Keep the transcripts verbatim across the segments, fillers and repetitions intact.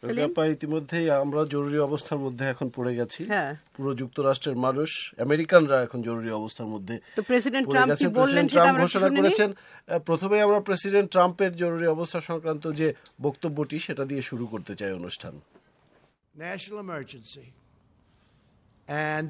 ইতিমধ্যেই আমরা জরুরি অবস্থার মধ্যে এখন পড়ে গেছি। পুরো যুক্তরাষ্ট্রের মানুষ, আমেরিকানরা এখন জরুরি অবস্থার মধ্যে প্রেসিডেন্ট ট্রাম্প ঘোষণা করেছেন। প্রথমে আমরা প্রেসিডেন্ট ট্রাম্পের জরুরি অবস্থা সংক্রান্ত যে বক্তব্যটি সেটা দিয়ে শুরু করতে চাই অনুষ্ঠান। National emergency, and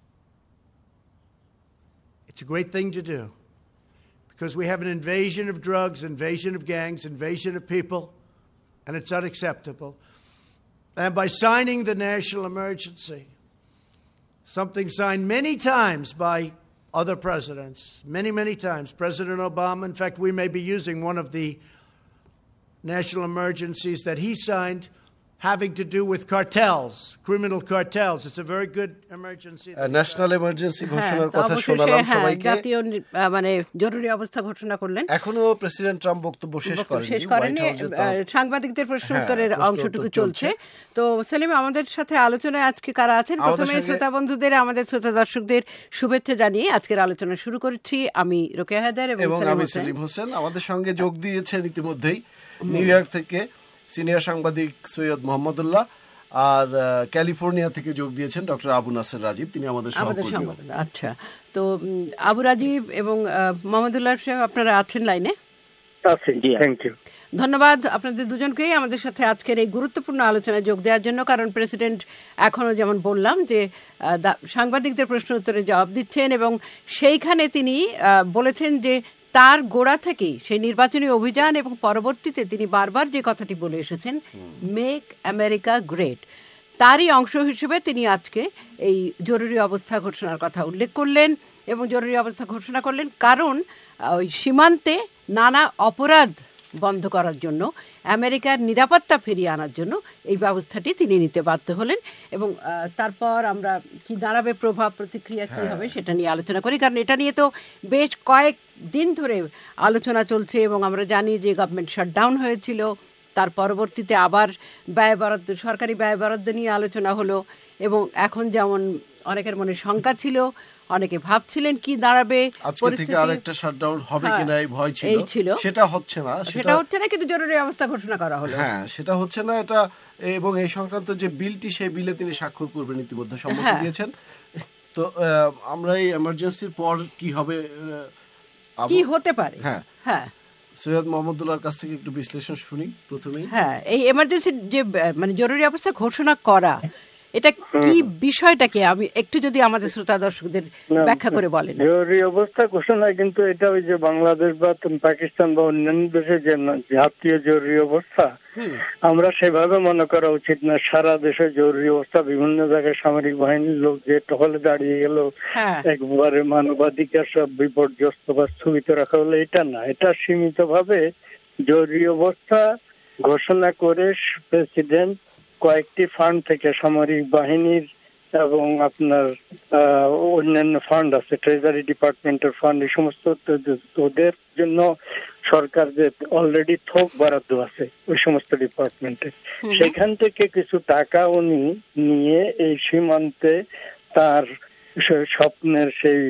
it's a great thing to do because we have an invasion of drugs, invasion of gangs, invasion of people, and it's unacceptable. And by signing the national emergency, something signed many times by other presidents, many, many times, President Obama, in fact, we may be using one of the national emergencies that he signed having to do with cartels, criminal cartels. It's a very good emergency. National emergency ঘোষণার কথা শোনালাম সবাইকে। জাতীয় মানে জরুরি অবস্থা ঘোষণা করলেন। এখনো প্রেসিডেন্ট ট্রাম্প বক্তব্য শেষ করেননি, সাংবাদিকদের প্রশ্ন উত্তরের অংশটুকু চলছে। তো সেলিম, আমাদের সাথে আলোচনায় আজকে কারা আছেন? প্রথমে শ্রোতা বন্ধুদের, আমাদের শ্রোতা দর্শকদের শুভেচ্ছা জানিয়ে আজকের আলোচনা শুরু করছি। আমি রোকেয়া হায়দার এবং আমি সেলিম হোসেন। আমাদের সঙ্গে যোগ দিয়েছেন ইতিমধ্যেই নিউ ইয়র্ক থেকে সিনিয়র সাংবাদিক সৈয়দ মোহাম্মদুল্লাহ, আর ক্যালিফোর্নিয়া থেকে যোগ দিয়েছেন ডক্টর আবু নাসের রাজীব, তিনি আমাদের সহকর্মী। আচ্ছা, তো আবু রাজীব এবং মোহাম্মদুল্লাহ সাহেব আপনারা আছেন লাইনে? ধন্যবাদ আপনাদের দুজনকেই আমাদের সাথে আজকের এই গুরুত্বপূর্ণ আলোচনায় যোগ দেওয়ার জন্য। কারণ প্রেসিডেন্ট এখনো যেমন বললাম যে সাংবাদিকদের প্রশ্ন উত্তরে জবাব দিচ্ছেন এবং সেইখানে তিনি বলেছেন যে তার গোড়া থেকেই সেই নির্বাচনী অভিযান এবং পরবর্তীতে তিনি বারবার যে কথাটি বলে এসেছেন, মেক আমেরিকা গ্রেট, তারই অংশ হিসেবে তিনি আজকে এই জরুরি অবস্থা ঘোষণার কথা উল্লেখ করলেন। এবং জরুরি অবস্থা ঘোষণা করলেন কারণ ওই সীমান্তে নানা অপরাধ বন্ধ করার জন্য, আমেরিকার নিরাপত্তা ফিরিয়ে আনার জন্য এই ব্যবস্থাটি তিনি নিতে বাধ্য হলেন। এবং তারপর আমরা কি দাঁড়াবে, প্রভাব প্রতিক্রিয়া কী হবে সেটা নিয়ে আলোচনা করি। কারণ এটা নিয়ে তো বেশ কয়েক দিন ধরে আলোচনা চলছে এবং আমরা জানি যে গভর্নমেন্ট শাটডাউন হয়েছিল, তার পরবর্তীতে আবার ব্যয় বরাদ্দ, সরকারি ব্যয় বরাদ্দ নিয়ে আলোচনা হলো। এবং এখন যেমন অনেকের মনে শঙ্কা ছিল, অনেকে ভাবছিলেন কি দাঁড়াবে, আজকে থেকে আরেকটা শাটডাউন হবে কিনা এই ভয় ছিল, সেটা হচ্ছে না, সেটা হচ্ছে না, কিন্তু জরুরি অবস্থা ঘোষণা করা হলো। হ্যাঁ, সেটা হচ্ছে না এটা। এবং এই সংক্রান্ত যে বিলটি, সেই বিলে তিনি স্বাক্ষর করবেন ইতিমধ্যে সম্মতি দিয়েছেন। তো আমরা এই এমার্জেন্সির পর কি হবে, কি হতে পারে, হ্যাঁ হ্যাঁ সৈয়দ মোহাম্মদুল্লাহর কাছ থেকে একটু বিশ্লেষণ শুনি প্রথমেই। হ্যাঁ, এই এমার্জেন্সি যে মানে জরুরি অবস্থা ঘোষণা করা, এটা কি বিষয়টাকে আমি একটু যদি আমাদের শ্রোতা দর্শকদের ব্যাখ্যা করে বলেন। জরুরি অবস্থা ঘোষণা কিন্তু এটা ওই যে বাংলাদেশ বা পাকিস্তান বা অন্যান্য দেশে যে জাতীয় জরুরি অবস্থা, আমরা সেভাবে মনে করা উচিত না। সারা দেশে জরুরি অবস্থা, বিভিন্ন জায়গায় সামরিক বাহিনীর লোক যে টহলে দাঁড়িয়ে গেল, একবারে মানবাধিকার সব বিপর্যস্ত বা স্থগিত রাখা হলো, এটা না। এটা সীমিত ভাবে জরুরি অবস্থা ঘোষণা করে প্রেসিডেন্ট কয়েকটি ফান্ড থেকে, সামরিক বাহিনীর এবং আপনার অন্যান্য ফান্ড আছে, ট্রেজারি ডিপার্টমেন্টের ফান্ড, এই সমস্ত ওদের জন্য সরকার যে অলরেডি থোক বরাদ্দ আছে ওই সমস্ত ডিপার্টমেন্টে, সেখান থেকে কিছু টাকা উনি নিয়ে এই সীমান্তে তার স্বপ্নের সেই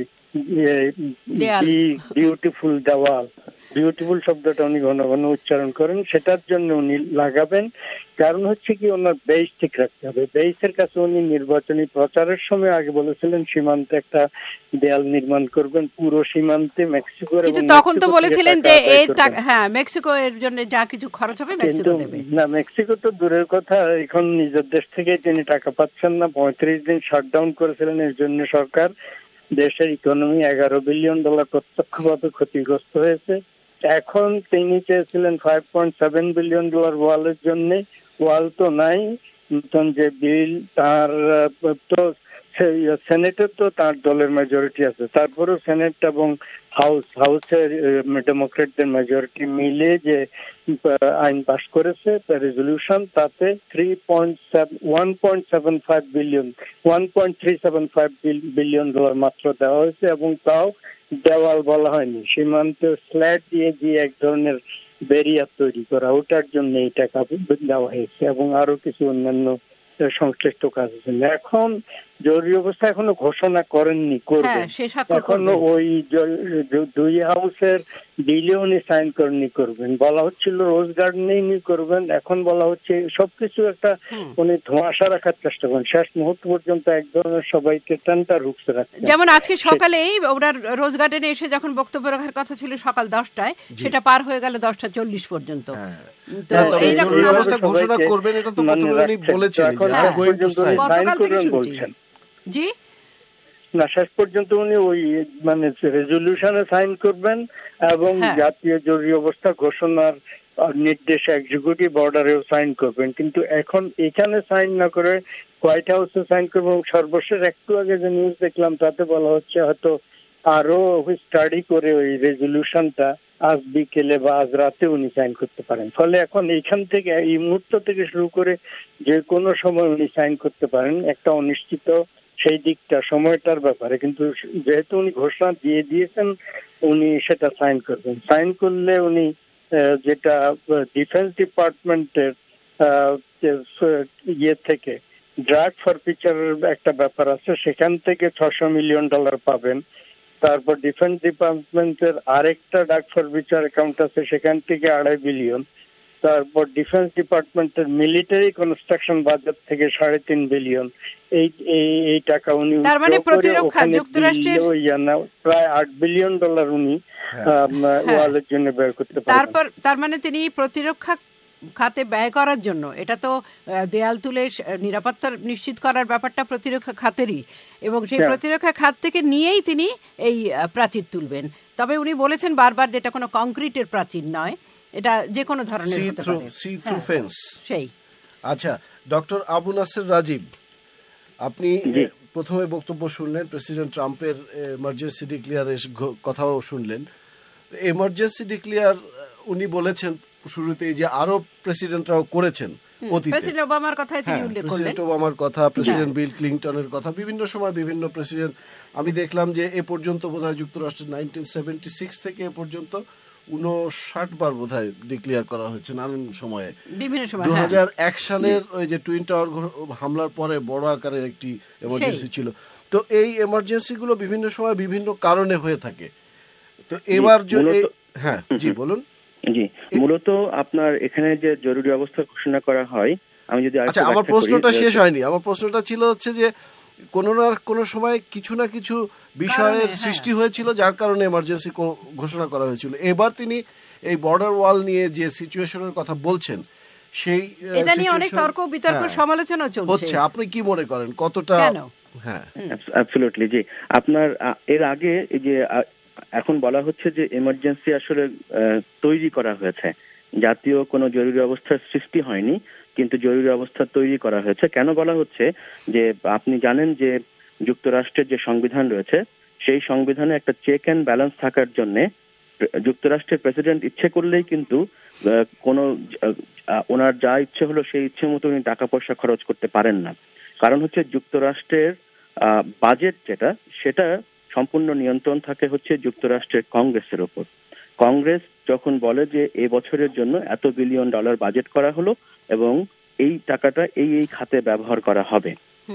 বিউটিফুল দেওয়াল, বিউটিফুল শব্দটা উনি ঘন ঘন উচ্চারণ করেন, সেটার জন্য উনি লাগাবেন। কারণ হচ্ছে কি, ওনার বেস ঠিক রাখতে হবে। বেসের কাছে উনি নির্বাচনী প্রচারের সময় আগে বলেছিলেন সীমান্তে একটা দেয়াল নির্মাণ করবেন, পুরো সীমান্তে মেক্সিকো। কিন্তু তখন তো বলেছিলেন যে এই হ্যাঁ মেক্সিকো এর জন্য যা কিছু খরচ হবে মেক্সিকো দেবে। না, মেক্সিকো তো দূরের কথা, এখন নিজের দেশ থেকে তিনি টাকা পাচ্ছেন না। পঁয়ত্রিশ দিন শাটডাউন করেছিলেন, এর জন্য সরকার দেশের ইকোনমি এগারো বিলিয়ন ডলার প্রত্যক্ষভাবে ক্ষতিগ্রস্ত হয়েছে। এখন তিনি চেয়েছিলেন five point seven billion dollar ওয়ালের জন্য, ওয়াল তো নাই। নতুন যে বিল, তার তো সেনেটের তো তার দলের মেজরিটি আছে, তারপরেও সেনেট এবং হাউস হাউসের ডেমোক্রেটদের মেজরিটি মিলে যে আইন পাস করেছে, রেজলিউশন, তাতে three point one point seven five billion one point three seven five billion dollar মাত্র দেওয়া হয়েছে। এবং তাও দেওয়াল বলা হয়নি, সীমান্তে স্ল্যাট দিয়ে যে এক ধরনের ব্যারিয়ার তৈরি করা, ওটার জন্য এই টাকা দেওয়া হয়েছে এবং আরো কিছু অন্যান্য সংশ্লিষ্ট কাজ আছে। এখন জরুরি অবস্থা এখনো ঘোষণা করেননি, করবেন এখনো। ওই দুই হাউসের ডিলে উনি সাইন করেননি, করবেন বলা হচ্ছিল, রোজ গার্ডেনেই উনি করবেন, এখন বলা হচ্ছে সবকিছু একটা উনি ধোঁয়াশা রাখার চেষ্টা করেন, শেষ মুহূর্ত পর্যন্ত এক ধরনের সবাইকে টানটা রুখতে রাখছেন। যেমন আজকে সকালেই ওনার রোজ গার্ডেনে এসে যখন বক্তব্য রাখার কথা ছিল সকাল দশটায়, সেটা পার হয়ে গেল দশটা চল্লিশ পর্যন্ত। ঘোষণা করবেন এটা তো প্রথমে বলেছেন, বলছেন জি না, শেষ পর্যন্ত উনি ওই মানে রেজলিউশনে সাইন করবেন এবং জাতীয় জরুরি অবস্থা ঘোষণার নির্দেশ এক্সিকিউটিভ অর্ডারেও সাইন করবেন। কিন্তু এখন এখানে সাইন না করে হোয়াইট হাউসে সাইন করবেন। সর্বশেষ একটু আগে যে নিউজ দেখলাম তাতে বলা হচ্ছে হয়তো আরো স্টাডি করে ওই রেজলিউশনটা আজ বিকেলে বা আজ রাতে উনি সাইন করতে পারেন। ফলে এখন এইখান থেকে এই মুহূর্ত থেকে শুরু করে যে কোনো সময় উনি সাইন করতে পারেন, একটা অনিশ্চিত সেই দিকটা সময়টার ব্যাপারে। কিন্তু যেহেতু উনি ঘোষণা দিয়ে দিয়েছেন উনি সেটা সাইন করবেন। সাইন করলে উনি যেটা ডিফেন্স ডিপার্টমেন্টের ইয়ে থেকে ড্রাগ ফরফিচারের একটা ব্যাপার আছে, সেখান থেকে ছশো মিলিয়ন ডলার পাবেন। তারপর ডিফেন্স ডিপার্টমেন্টের আরেকটা ড্রাগ ফরফিচার অ্যাকাউন্ট আছে, সেখান থেকে আড়াই বিলিয়ন। তারপর ডিফেন্স ডিপার্টমেন্টের মিলিটারি কনস্ট্রাকশন বাজেট থেকে সাড়ে তিন বিলিয়ন। এই এই টাকা উনি প্রায় আট বিলিয়ন ডলার উনি ওয়ালের জন্য ব্যয় করতে পারেন। তারপর তার মানে তিনি প্রতিরক্ষা খাতে ব্যয় করার জন্য, এটা তো দেয়াল তুলে নিরাপত্তা নিশ্চিত করার ব্যাপারটা প্রতিরক্ষা খাতেরই, এবং সেই প্রতিরক্ষা খাত থেকে নিয়েই তিনি এই প্রাচীর তুলবেন। তবে উনি বলেছেন বারবার যেটা কোনো কংক্রিটের প্রাচীর নয়, এটা যে কোনো ধরনের হতে পারে। সেই আচ্ছা, ডক্টর আবু নাসের রাজীব, আপনি প্রথমে বক্তব্য শুনলেন, প্রেসিডেন্ট ট্রাম্পের এমার্জেন্সি ডিক্লেয়ারের কথাও শুনলেন। এমার্জেন্সি ডিক্লেয়ার উনি বলেছেন শুরুতেই যে আরো প্রেসিডেন্টরাও করেছেন অতীতে, প্রেসিডেন্ট ওবামার কথাই তিনি উল্লেখ করলেন, প্রেসিডেন্ট ওবামার কথা, প্রেসিডেন্ট বিল ক্লিনটনের কথা, বিভিন্ন সময় বিভিন্ন প্রেসিডেন্ট। আমি দেখলাম যে এ পর্যন্ত বোধহয় যুক্তরাষ্ট্রের নাইনটিন সেভেন্টি সিক্স থেকে এ পর্যন্ত উনষাট বার বোধহয় ডিক্লেয়ার করা হয়েছে নানান সময়ে। দু হাজার এক সালের ওই যে টুইন টাওয়ার হামলার পরে বড় আকারের একটি এমার্জেন্সি ছিল। তো এই এমার্জেন্সি গুলো বিভিন্ন সময় বিভিন্ন কারণে হয়ে থাকে। তো এবার হ্যাঁ জি বলুন। জি, মূলত আপনার এখানে যে জরুরি অবস্থা ঘোষণা করা হয়, আমি যদি আচ্ছা আমার প্রশ্নটা শেষ হয়নি। আমার প্রশ্নটা ছিল হচ্ছে যে কোনো না কোনো সময় কিছু না কিছু বিষয়ের সৃষ্টি হয়েছিল যার কারণে এমার্জেন্সি ঘোষণা করা হয়েছিল। এবার তিনি এই বর্ডার ওয়াল নিয়ে যে সিচুয়েশনের কথা বলছেন, সেই এটা নিয়ে অনেক তর্ক বিতর্ক সমালোচনা চলছে। আপনি কি মনে করেন কতটা? হ্যাঁ, অ্যাবসলিউটলি। জি, আপনার এর আগে এই যে এখন বলা হচ্ছে যে এমার্জেন্সি আসলে তৈরি করা হয়েছে, জাতীয় কোনো জরুরি অবস্থার সৃষ্টি হয়নি, কিন্তু জরুরি অবস্থা তৈরি করা হয়েছে। কেন বলা হচ্ছে যে আপনি জানেন যে যুক্তরাষ্ট্রের যে সংবিধান রয়েছে, সেই সংবিধানে একটা চেক অ্যান্ড ব্যালেন্স থাকার জন্য যুক্তরাষ্ট্রের প্রেসিডেন্ট ইচ্ছে করলেই কিন্তু কোনো ওনার যা ইচ্ছে হলো সেই ইচ্ছে মতো উনি টাকা পয়সা খরচ করতে পারেন না। কারণ হচ্ছে যুক্তরাষ্ট্রের বাজেট যেটা, সেটা সম্পূর্ণ নিয়ন্ত্রণ থাকে হচ্ছে যুক্তরাষ্ট্রের কংগ্রেসের ওপর। কংগ্রেস যখন বলে যে এই বছরের জন্য এত বিলিয়ন ডলার বাজেট করা হলো এবং এই টাকাটা এই এই খাতে ব্যবহার করা হবে,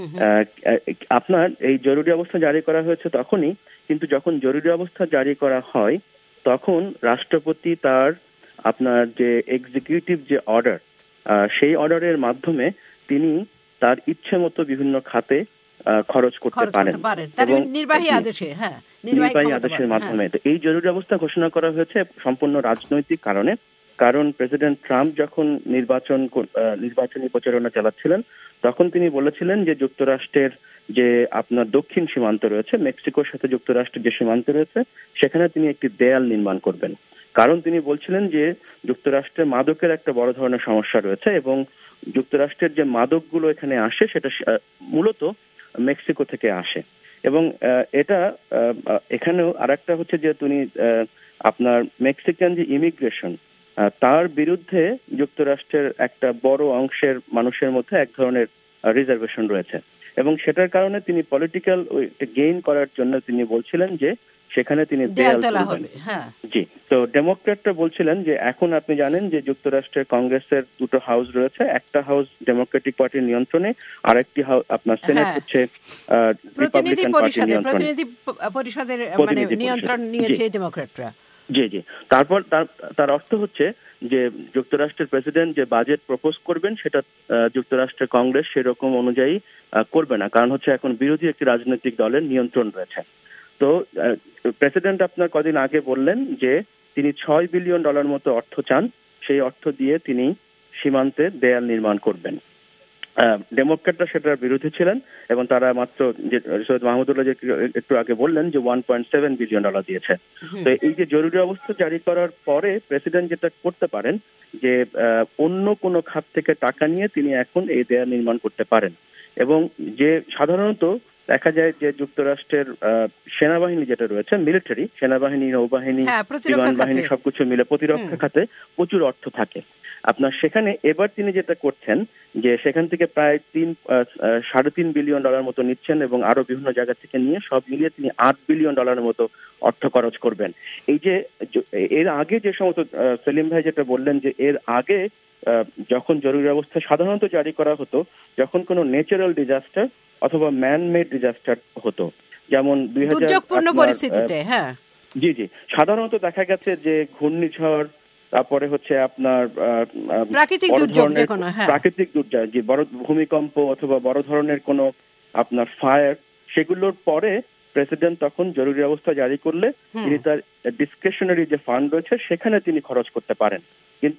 আপনার এই জরুরি অবস্থা জারি করা হয়েছে তখনই। কিন্তু যখন জরুরি অবস্থা জারি করা হয় তখন রাষ্ট্রপতি তার আপনার যে এক্সিকিউটিভ যে অর্ডার, সেই অর্ডারের মাধ্যমে তিনি তার ইচ্ছে মতো বিভিন্ন খাতে খরচ করতে পারেন এবং নির্বাহী আদেশে হ্যাঁ নির্বাহী আদেশের মাধ্যমে। তো এই জরুরি অবস্থা ঘোষণা করা হয়েছে সম্পূর্ণ রাজনৈতিক কারণে। কারণ প্রেসিডেন্ট ট্রাম্প যখন নির্বাচন নির্বাচনী প্রচারণা চালাচ্ছিলেন তখন তিনি বলেছিলেন যে যুক্তরাষ্ট্রের যে আপনার দক্ষিণ সীমান্ত রয়েছে, মেক্সিকোর সাথে যুক্তরাষ্ট্রের যে সীমান্ত রয়েছে, সেখানে তিনি একটি দেয়াল নির্মাণ করবেন। কারণ তিনি বলছিলেন যে যুক্তরাষ্ট্রে মাদকের একটা বড় ধরনের সমস্যা রয়েছে এবং যুক্তরাষ্ট্রের যে মাদকগুলো এখানে আসে সেটা মূলত মেক্সিকো থেকে আসে। এবং এটা এখানেও আর একটা হচ্ছে যে তিনি আপনার মেক্সিকান যে ইমিগ্রেশন, তার বিরুদ্ধে যুক্তরাষ্ট্রের একটা বড় অংশের মানুষের মধ্যে এক ধরনের রিজার্ভেশন রয়েছে এবং সেটার কারণে তিনি পলিটিক্যাল গেইন করার জন্য তিনি বলছিলেন যে সেখানে তিনি দেয়াল তুলবেন। জি, তো ডেমোক্র্যাটরা বলছিলেন যে এখন আপনি জানেন যে যুক্তরাষ্ট্রের কংগ্রেসের দুটো হাউস রয়েছে, একটা হাউস ডেমোক্রেটিক পার্টির নিয়ন্ত্রণে, আর একটি হাউস আপনার সেনেট হচ্ছে রিপাবলিকান পার্টির নিয়ন্ত্রণে, প্রতিনিধি পরিষদের মানে নিয়ন্ত্রণ নিয়েছে ডেমোক্র্যাটরা। জি জি তারপর তার অর্থ হচ্ছে যে যুক্তরাষ্ট্রের প্রেসিডেন্ট যে বাজেট প্রপোজ করবেন সেটা যুক্তরাষ্ট্রের কংগ্রেস সেরকম অনুযায়ী করবে না, কারণ হচ্ছে এখন বিরোধী একটি রাজনৈতিক দলের নিয়ন্ত্রণ রয়েছে। তো প্রেসিডেন্ট আপনার কদিন আগে বললেন যে তিনি ছয় বিলিয়ন ডলার মতো অর্থ চান, সেই অর্থ দিয়ে তিনি সীমান্তে দেয়াল নির্মাণ করবেন। ডেমোক্র্যাটরা সেটার বিরোধী ছিলেন এবং তারা মাত্র যে সৈয়দ মাহমুদুল্লাহ যে একটু আগে বললেন যে one point seven billion dollar দিয়েছে। তো এই যে জরুরি অবস্থা জারি করার পরে প্রেসিডেন্ট যেটা করতে পারেন যে অন্য কোনো খাত থেকে টাকা নিয়ে তিনি এখন এই দেয়াল নির্মাণ করতে পারেন। এবং যে সাধারণত দেখা যায় যে যুক্তরাষ্ট্রের সেনাবাহিনী যেটা রয়েছে, মিলিটারি সেনাবাহিনী, নৌবাহিনী, বিমান বাহিনী সবকিছু মিলে প্রতিরক্ষা খাতে প্রচুর অর্থ থাকে আপনার। সেখানে এবার তিনি যেটা করছেন যে সেখান থেকে প্রায় তিন সাড়ে তিন বিলিয়ন ডলার মতো নিচ্ছেন এবং আরো বিভিন্ন জায়গা থেকে নিয়ে সব মিলিয়ে তিনি আট বিলিয়ন ডলারের মতো অর্থ খরচ করবেন। এই যে এর আগে যে সমস্ত সেলিম ভাই যেটা বললেন যে এর আগে যখন জরুরি অবস্থা সাধারণত জারি করা হতো যখন কোনো ন্যাচারাল ডিজাস্টার অথবা ম্যান মেড ডিজাস্টার হতো, যেমন দুই হাজার পরিস্থিতিতে, হ্যাঁ জি জি সাধারণত দেখা গেছে যে ঘূর্ণিঝড়, তারপরে হচ্ছে আপনার প্রাকৃতিক দুর্যোগ, প্রাকৃতিক দুর্যোগ যে বড় ভূমিকম্প অথবা বড় ধরনের কোনো আপনার ফায়ার, সেগুলোর পরে প্রেসিডেন্ট তখন জরুরি অবস্থা জারি করলে তিনি তার ডিসক্রিশনারি যে ফান্ড রয়েছে সেখানে তিনি খরচ করতে পারেন। কিন্তু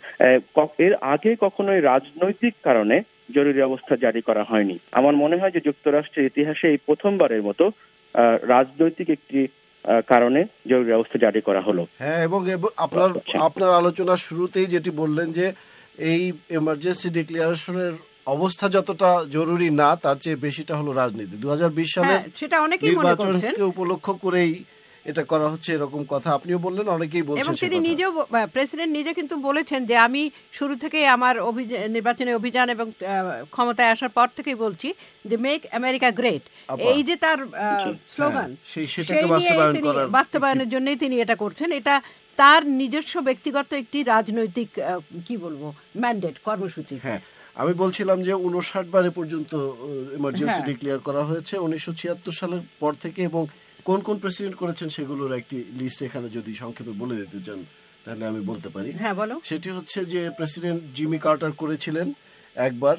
এর আগে কখনোই রাজনৈতিক কারণে জরুরি অবস্থা জারি করা হয়নি। আমার মনে হয় যে যুক্তরাষ্ট্রের ইতিহাসে এই প্রথমবারের মতো রাজনৈতিক একটি কারণে জরুরি অবস্থা জারি করা হলো। হ্যাঁ, এবং আপনার আপনার আলোচনার শুরুতেই যেটি বললেন যে এই এমার্জেন্সি ডিক্লারেশনের অবস্থা যতটা জরুরি না তার চেয়ে বেশিটা হলো রাজনীতি। দু হাজার বিশ সালে নির্বাচনকে উপলক্ষ করেই এটা করা হচ্ছে এরকম কথা আপনিও বললেন, অনেকেই বলছেন। এবং তিনি নিজেও প্রেসিডেন্ট নিজে কিন্তু বলেছেন যে আমি শুরু থেকে আমার নির্বাচনী অভিযান এবং ক্ষমতায় আসার পর থেকেই বলছি যে মেক আমেরিকা গ্রেট, এই যে তার স্লোগান সেটাকে বাস্তবায়নের জন্যই তিনি এটা করছেন। এটা তার নিজস্ব ব্যক্তিগত একটি রাজনৈতিক কি বলবো ম্যান্ডেট, কর্মসূচি। হ্যাঁ, আমি বলছিলাম যে উনষাট বারে পর্যন্ত ইমার্জেন্সি ডিক্লেয়ার করা হয়েছে উনিশশো ছিয়াত্তর সালের পর থেকে, এবং কোন কোন প্রেসিডেন্ট করেছেন সেগুলোর একটি লিস্ট এখানে যদি সংক্ষেপে বলে দিতে চান তাহলে আমি বলতে পারি। হ্যাঁ বলো। সেটি হচ্ছে যে প্রেসিডেন্ট জিমি কার্টার করেছিলেন একবার,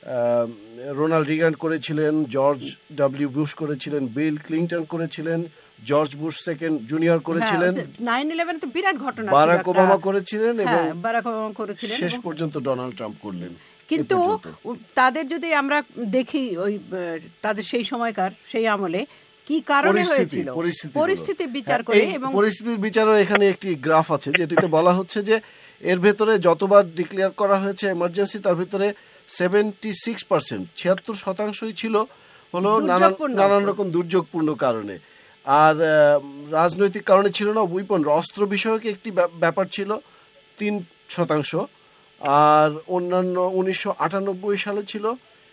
রোনাল্ড রিগান করেছিলেন, জর্জ ডব্লিউ বুশ করেছিলেন, বিল ক্লিনটন করেছিলেন, জর্জ বুশ সেকেন্ড জুনিয়র করেছিলেন, নাইন ইলেভেন তো বিরাট ঘটনা, বারাক ওবামা করেছিলেন এবং বারাক ওবামা করেছিলেন, শেষ পর্যন্ত ডোনাল্ড ট্রাম্প করলেন। কিন্তু তাদের যদি আমরা দেখি ওই তাদের সেই সময়কার সেই আমলে কি কারণে হয়েছিল পরিস্থিতি বিচার করে, এবং পরিস্থিতির বিচারও এখানে একটি গ্রাফ আছে যেটিতে বলা হচ্ছে যে এর ভেতরে যতবার ডিক্লেয়ার করা হয়েছে এমার্জেন্সি তার ভিতরে সেভেন্টি সিক্স পার্সেন্ট ছিয়াত্তর শতাংশই ছিল হলো নানান নানান রকম দুর্যোগপূর্ণ কারণে, আর রাজনৈতিক কারণে ছিল না। উইপন অস্ত্র বিষয়ক একটি ব্যাপার ছিল তিন শতাংশ, আর অন্যান্য উনিশশো আটানব্বই সালে ছিল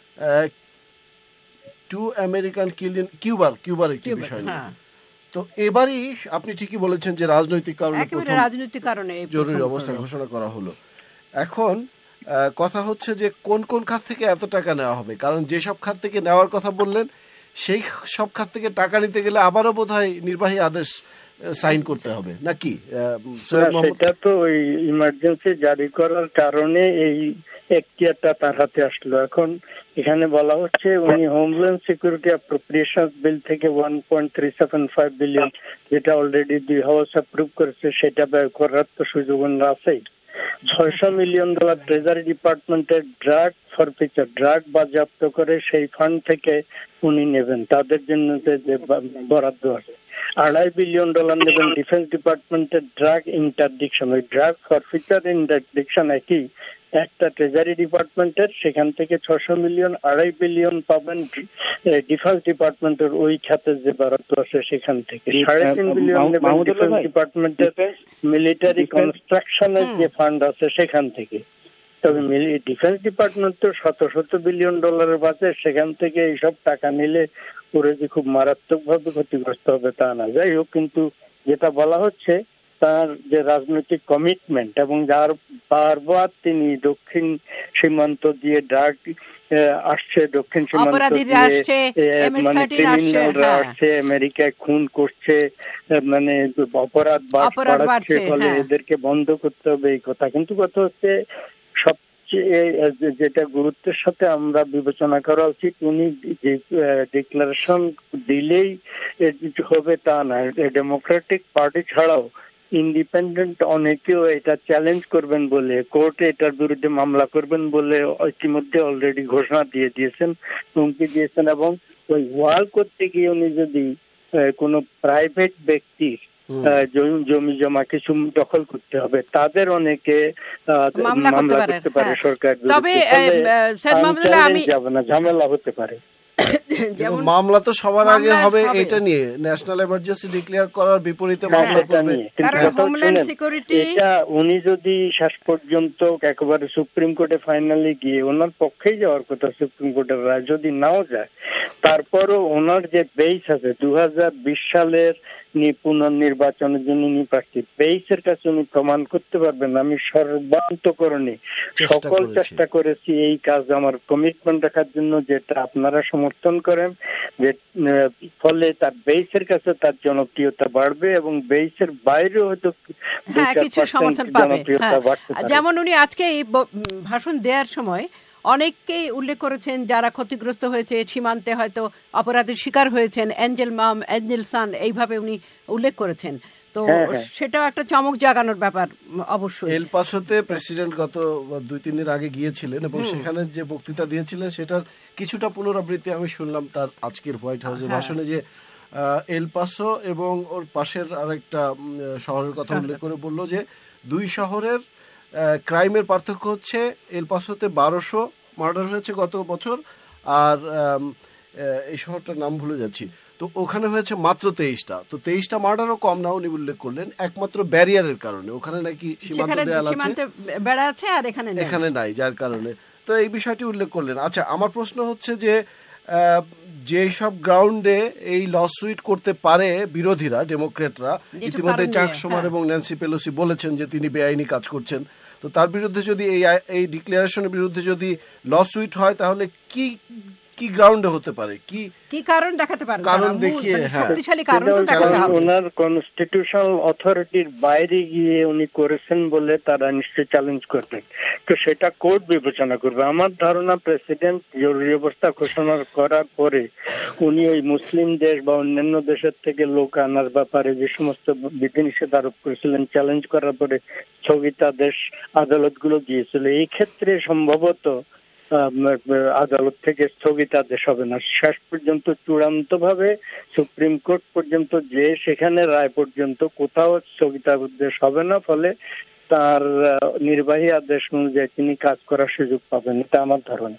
টু আমেরিকান কিলিং কিউবার কিউবার একটি বিষয় নিয়ে। তো এবারই আপনি ঠিকই বলেছেন যে রাজনৈতিক কারণে রাজনৈতিক কারণে জরুরি অবস্থা ঘোষণা করা হলো। এখন কথা হচ্ছে যে কোন কোন খাত থেকে এত টাকা নেওয়া হবে, কারণ যেসব খাত থেকে নেওয়ার কথা বললেন সেই সব খাত থেকে টাকা নিতে গেলে আবারও বোধহয় নির্বাহী আদেশ সাইন করতে হবে নাকি? সেটা তো ওই ইমার্জেন্সি জারি করার কারণে এই এখতিয়ারটা তার হাতে আসলো। এখন এখানে বলা হচ্ছে উনি হোমল্যান্ড সিকিউরিটি অ্যাপ্রোপ্রিয়েশন বিল থেকে one point three seven five billion যেটা অলরেডি দুই হাউস অ্যাপ্রুভ করেছে সেটা ব্যয় করার তো সুযোগ আছেই। ছয়শ মিলিয়ন ডলার ট্রেজারি ডিপার্টমেন্টের ড্রাগ ফরফিচার ড্রাগ বাজেয়াপ্ত করে সেই ফান্ড থেকে উনি নেবেন, তাদের জন্য যে বরাদ্দ আছে। আড়াই বিলিয়ন ডলার নেবেন ডিফেন্স ডিপার্টমেন্টের ড্রাগ ইন্টারডিকশন, ওই ড্রাগ ফরফিচার ইন্টারডিকশন একই একটা ট্রেজারি ডিপার্টমেন্টের, সেখান থেকে ছশো মিলিয়ন আড়াই বিলিয়ন পাবেন ডিফেন্স ডিপার্টমেন্টের ওই খাতে যে বরাদ্দ আছে সেখান থেকে। সাড়ে তিন বিলিয়ন নেবেন ডিফেন্স ডিপার্টমেন্টের মিলিটারি কনস্ট্রাকশনের যে ফান্ড আছে সেখান থেকে। তবে ডিফেন্স ডিপার্টমেন্ট তো শত শত বিলিয়ন ডলারের বাজেট, সেখান থেকে এইসব টাকা নিলে পুরো যে খুব মারাত্মক ভাবে ক্ষতিগ্রস্ত হবে তা না। যাই হোক, কিন্তু যেটা বলা হচ্ছে তার যে রাজনৈতিক কমিটমেন্ট এবং যার বারবার তিনি দক্ষিণ সীমান্ত দিয়ে ড্রাগ আসছে, দক্ষিণ সীমান্ত দিয়ে মানে ক্রিমিনালরা আসছে, আমেরিকায় খুন করছে, মানে অপরাধ বাড়ছে, ফলে এদেরকে বন্ধ করতে হবে এই কথা। কিন্তু কথা হচ্ছে সবচেয়ে যেটা গুরুত্বের সাথে আমরা বিবেচনা করা উচিত, উনি যে ডিক্লারেশন দিলেই হবে তা না। ডেমোক্রেটিক পার্টি ছাড়াও ইন্ডিপেন্ডেন্ট অনেকেও এটা চ্যালেঞ্জ করবেন বলে, কোর্টে এটার বিরুদ্ধে মামলা করবেন বলে ইতিমধ্যে অলরেডি ঘোষণা দিয়ে দিয়েছেন, হুমকি দিয়েছেন। এবং ওই ওয়াল করতে গিয়ে উনি যদি কোনো প্রাইভেট ব্যক্তির জমি জমা কিছু দখল করতে হবে, তাদের অনেকে মামলা করতে পারে সরকার, তবে যাবে না, ঝামেলা হতে পারে। মামলা তো সবার আগে হবে এটা নিয়ে, ন্যাশনাল এমার্জেন্সি ডিক্লেয়ার করার বিপরীতে মামলা করবে। এটা উনি যদি শেষ পর্যন্ত একেবারে সুপ্রিম কোর্টে ফাইনালি গিয়ে ওনার পক্ষেই যাওয়ার কথা, সুপ্রিম কোর্টের রায় যদি নাও যায়, তারপরও ওনার যে বেস আছে দু হাজার বিশ সালের পুনর্নির্বাচনের জন্য উনি প্রার্থী, বেইসের কাছে উনি প্রমাণ করতে পারবেন আমি সর্বান্তকরণে সকল চেষ্টা করেছি এই কাজ আমার কমিটমেন্ট রাখার জন্য, যেটা আপনারা সমর্থন করেন, যে ফলে তার বেইসের কাছে তার জনপ্রিয়তা বাড়বে এবং বেইসের বাইরেও হয়তো কিছু সমর্থন পাবে। যেমন উনি আজকে এই ভাষণ দেওয়ার সময় অনেককেই উল্লেখ করেছেন যারা ক্ষতিগ্রস্ত হয়েছে, সীমান্তে হয়তো অপরাধের শিকার হয়েছেন, অ্যাঞ্জেল মাম, অ্যাঞ্জেল সান, এইভাবে উনি উল্লেখ করেছেন। তো সেটাও একটা চমক জাগানোর ব্যাপার। অবশ্যই এল পাসোতে প্রেসিডেন্ট গত দুই তিন দিন আগে গিয়েছিলেন এবং সেখানে যে বক্তৃতা দিয়েছিলেন সেটার কিছুটা পুনরাবৃত্তি আমি শুনলাম তার আজকের হোয়াইট হাউসের ভাষণে, যে এল পাসো এবং ওর পাশের আরেকটা শহরের কথা উল্লেখ করে বলল যে দুই শহরের ক্রাইমের পার্থক্য হচ্ছে এল পাসোতে বারোশো মার্ডার হয়েছে গত বছর, আর এই শহরটার নাম ভুলে যাচ্ছি, তো ওখানে হয়েছে মাত্র তেইশটা। তো তেইশটা মার্ডারও কম না উনি উল্লেখ করলেন, একমাত্র ব্যারিয়ারের কারণে। ওখানে নাকি সীমান্ত দেয়াল আছে, আর এখানে নাই, যার কারণে। তো এই বিষয়টি উল্লেখ করলেন। আচ্ছা, আমার প্রশ্ন হচ্ছে যে যেই সব গ্রাউন্ডে এই লসুইট করতে পারে বিরোধীরা, ডেমোক্রেটরা, ইতিমধ্যে চাক সোমার এবং ন্যান্সি পেলোসি বলেছেন যে তিনি বেআইনি কাজ করছেন, তো তার বিরুদ্ধে যদি এই এই ডিক্লারেশনের বিরুদ্ধে যদি লসুইট হয় তাহলে কি কি গ্রাউন্ডে হতে পারে, কি কি কারণ দেখাতে পারে, কারণ দেখিয়ে শক্তিশালী কারণ তো দেখাতে হবে। ওনার কনস্টিটিউশনাল অথরিটির বাইরে গিয়ে উনি করেছেন বলে তারা নিশ্চয়ই চ্যালেঞ্জ করবেন, তো সেটা কোর্ট বিবেচনা করবে। আমার ধারণা প্রেসিডেন্ট জরুরি অবস্থা ঘোষণা করার পরে উনি ওই মুসলিম দেশ বা অন্যান্য দেশের থেকে লোক আনার ব্যাপারে যে সমস্ত বিধিনিষেধ আরোপ করেছিলেন, চ্যালেঞ্জ করার পরে স্থগিতাদেশ আদালতগুলো দিয়েছিল। এই ক্ষেত্রে সম্ভবত আদালত থেকে স্থগিতাদেশ হবে না, শেষ পর্যন্ত চূড়ান্ত ভাবে সুপ্রিম কোর্ট পর্যন্ত যে সেখানে রায় পর্যন্ত কোথাও স্থগিতাদেশ হবে না, ফলে তার নির্বাহী আদেশ অনুযায়ী তিনি কাজ করার সুযোগ পাবেন, এটা আমার ধারণা।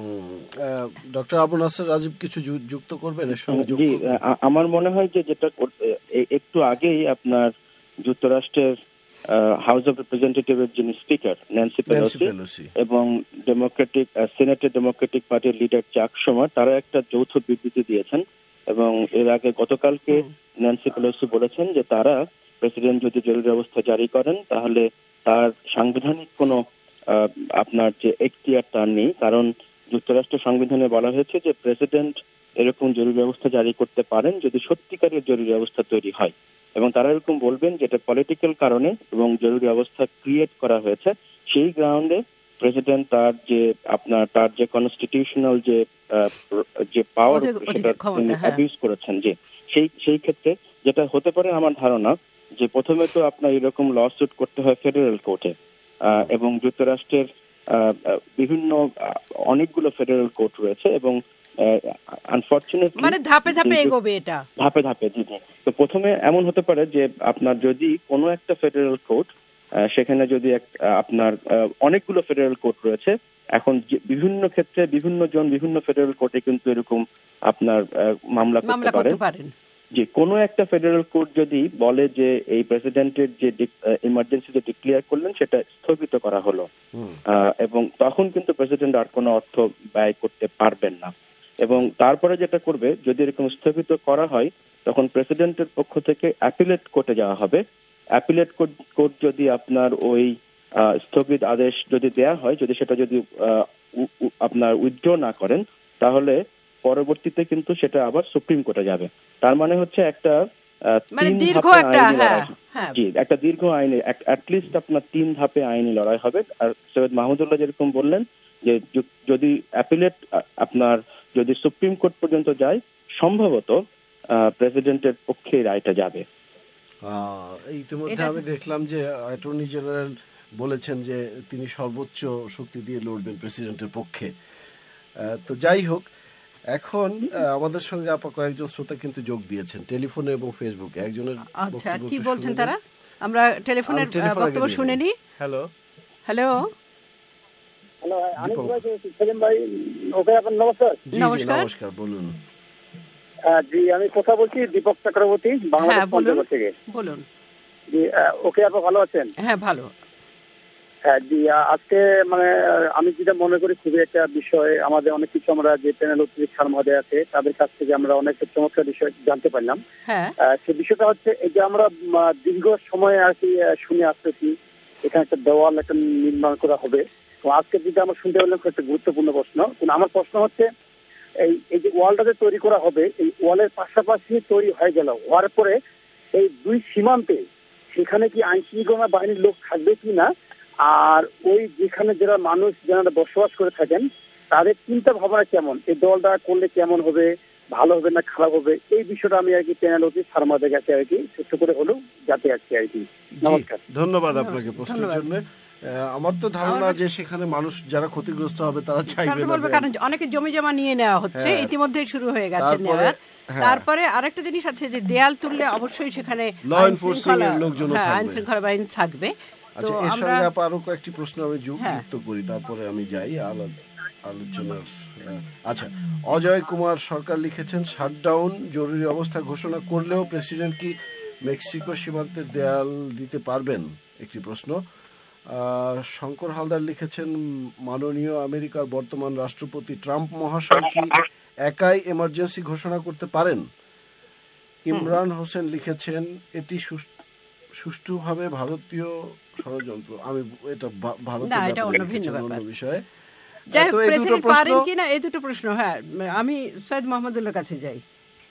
ডক্টর আবু নাসের রাজীব কিছু যুক্ত করবেন এর সঙ্গে? জি, আমার মনে হয় যে যেটা একটু আগেই আপনার যুক্তরাষ্ট্রের হাউস অফ রিপ্রেজেন্টেটিভের যিনি স্পিকার ন্যান্সি পেলোসি এবং ডেমোক্রেটিক সিনেটের ডেমোক্রেটিক পার্টির লিডার চাক সোমার, তারা একটা যৌথ বিবৃতি দিয়েছেন এবং এর আগে গতকালকে ন্যান্সি পেলোসি বলেছেন যে তারা প্রেসিডেন্ট যদি জরুরি অবস্থা জারি করেন তাহলে তার সাংবিধানিক কোনো আপনার যে এখতিয়ার তার নেই, কারণ যুক্তরাষ্ট্রের সংবিধানে বলা হয়েছে যে প্রেসিডেন্ট এরকম জরুরি অবস্থা জারি করতে পারেন যদি সত্যিকারের জরুরি অবস্থা তৈরি হয়, এবং তারা এরকম বলবেন যেটা পলিটিক্যাল কারণে এবং জরুরি অবস্থা ক্রিয়েট করা হয়েছে, সেই গ্রাউন্ডে প্রেসিডেন্ট তার যে আপনার তার যে কনস্টিটিউশনাল যে যে পাওয়ার সেটা তিনি অ্যাবিউজ করেছেন, যে সেই সেই ক্ষেত্রে যেটা হতে পারে আমার ধারণা যে প্রথমে তো আপনার এরকম লসুট করতে হয় ফেডারেল কোর্টে, এবং যুক্তরাষ্ট্রের বিভিন্ন অনেকগুলো ফেডারেল কোর্ট রয়েছে এবং আনফরচুনেটলি মানে ধাপে ধাপে এগোবে এটা, ধাপে ধাপে জি জি তো প্রথমে এমন হতে পারে যে আপনার যদি কোনো একটা ফেডারেল কোর্ট, সেখানে যদি আপনার অনেকগুলো ফেডারেল কোর্ট রয়েছে, এখন বিভিন্ন ক্ষেত্রে বিভিন্ন জন বিভিন্ন ফেডারেল কোর্টে কিন্তু এরকম আপনার মামলা করতে পারেন, যে কোনো একটা ফেডারেল কোর্ট যদি বলে যে এই প্রেসিডেন্টের যে ইমার্জেন্সি যে ডিক্লেয়ার করলেন সেটা স্থগিত করা হলো, এবং তখন কিন্তু প্রেসিডেন্ট আর কোনো অর্থ ব্যয় করতে পারবেন না। এবং তারপরে যেটা করবে, যদি এরকম স্থগিত করা হয় তখন প্রেসিডেন্টের পক্ষ থেকে অ্যাপিলেট কোর্টে যাওয়া হবে। অ্যাপিলেট কোর্ট যদি আপনার ওই স্থগিত আদেশ যদি দেয়া হয়, যদি সেটা যদি আপনার উইথড্র না করেন, তাহলে পরবর্তীতে কিন্তু সেটা আবার সুপ্রিম কোর্টে যাবে। তার মানে হচ্ছে একটা জি একটা দীর্ঘ আইনি, অ্যাটলিস্ট আপনার তিন ধাপে আইনি লড়াই হবে। আর সৈয়দ মাহমুদুল্লাহ যেরকম বললেন যে যদি অ্যাপিলেট আপনার যদি সুপ্রিম কোর্ট পর্যন্ত যায়, সম্ভবত প্রেসিডেন্টের পক্ষে রায়টা যাবে। ইতিমধ্যে আমি দেখলাম যে অ্যাটর্নি জেনারেল বলেছেন যে তিনি সর্বোচ্চ শক্তি দিয়ে লড়বেন প্রেসিডেন্টের পক্ষে। তো যাই হোক, এখন আমাদের সঙ্গে আপা কয়েকজন শ্রোতা কিন্তু যোগ দিয়েছেন টেলিফোনে এবং ফেসবুকে। একজনের আচ্ছা, কি বলছেন তারা? আমরা টেলিফোনের বক্তব্য শুনে নিই। হ্যালো হ্যালো হ্যালো, আমি সেলিম ভাই, ওকে আপনার নমস্কার। নমস্কার, বলুন। জি, আমি কথা বলছি দীপক চক্রবর্তী, বাংলাদেশ পঞ্চগড় থেকে। বলুন। জি, ওকে আপা ভালো আছেন? হ্যাঁ, ভালো। হ্যাঁ জি, আজকে মানে আমি যেটা মনে করি খুবই একটা বিষয়, আমাদের অনেক কিছু আমরা যে প্যানেল ছাড় মধ্যে আছে তাদের কাছ থেকে আমরা অনেক চমৎকার বিষয় জানতে পারলাম। সে বিষয়টা হচ্ছে এই যে আমরা দীর্ঘ সময় আর কি শুনে আসতেছি এখানে একটা দেওয়াল একটা নির্মাণ করা হবে। তো আজকে যেটা আমরা শুনতে পেলাম একটা গুরুত্বপূর্ণ প্রশ্ন। কিন্তু আমার প্রশ্ন হচ্ছে এই এই যে ওয়ালটা যে তৈরি করা হবে, এই ওয়ালের পাশাপাশি তৈরি হয়ে গেল, হওয়ার পরে এই দুই সীমান্তে সেখানে কি আইন শৃঙ্খলা বাহিনীর লোক থাকবে কি না, আর ওই যেখানে যারা মানুষ যারা বসবাস করে থাকেন তাদের চিন্তা ভাবনা কেমন, এই দলটা করলে কেমন হবে, ভালো হবে না খারাপ হবে, এই বিষয়টা আমি আর কি প্যানেল অতি সারমাদের কাছে আর কি ছোট্ট করে হলেও যাতে আছি আর কি। নমস্কার। ধন্যবাদ আপনাকে প্রশ্নের জন্য। আমার তো ধারণা যে সেখানে মানুষ যারা ক্ষতিগ্রস্ত হবে তারা চাইবে না, কারণ অনেকে জমি জমা নিয়ে নেওয়া হচ্ছে, ইতিমধ্যে শুরু হয়ে গেছে নেওয়া। তারপরে আরেকটা জিনিস আছে যে দেয়াল তুললে অবশ্যই সেখানে ল এনফোর্সিং এর লোকজন থাকবে, আইন শৃঙ্খলা বাহিনী থাকবে। আচ্ছা, এর সঙ্গে আরো কয়েকটি প্রশ্ন আমি যুক্ত করি, তারপরে আমি যাই আলোচনার। আচ্ছা, অজয় কুমার সরকার লিখেছেন, শাটডাউন জরুরি অবস্থা ঘোষণা করলেও প্রেসিডেন্ট কি মেক্সিকো সীমান্তে দেয়াল দিতে পারবেন, একটি প্রশ্ন। শঙ্কর হালদার লিখেছেন, মাননীয় আমেরিকার বর্তমান রাষ্ট্রপতি ট্রাম্প মহাশয় কি একাই এমার্জেন্সি ঘোষণা করতে পারেন। ইমরান হোসেন লিখেছেন, এটি সুষ্ঠুভাবে ভারতীয় ষড়যন্ত্র। আমি এটা ভারতের অন্য বিষয়ে। এই দুটো প্রশ্ন, হ্যাঁ আমি সৈয়দ মোহাম্মদুল্লাহর কাছে যাই।